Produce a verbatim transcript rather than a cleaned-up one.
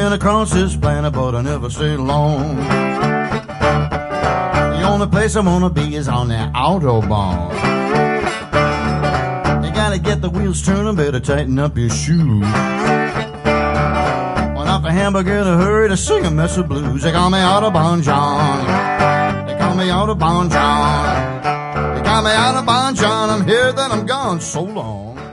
been across this planet, but I never stayed long. The only place I wanna be is on that Autobahn. You gotta get the wheels turning, better tighten up your shoes. Went off a hamburger in a hurry to sing a mess of blues. They call me Autobahn John. They call me Autobahn John. They call me Autobahn John. I'm here, then I'm gone. So long.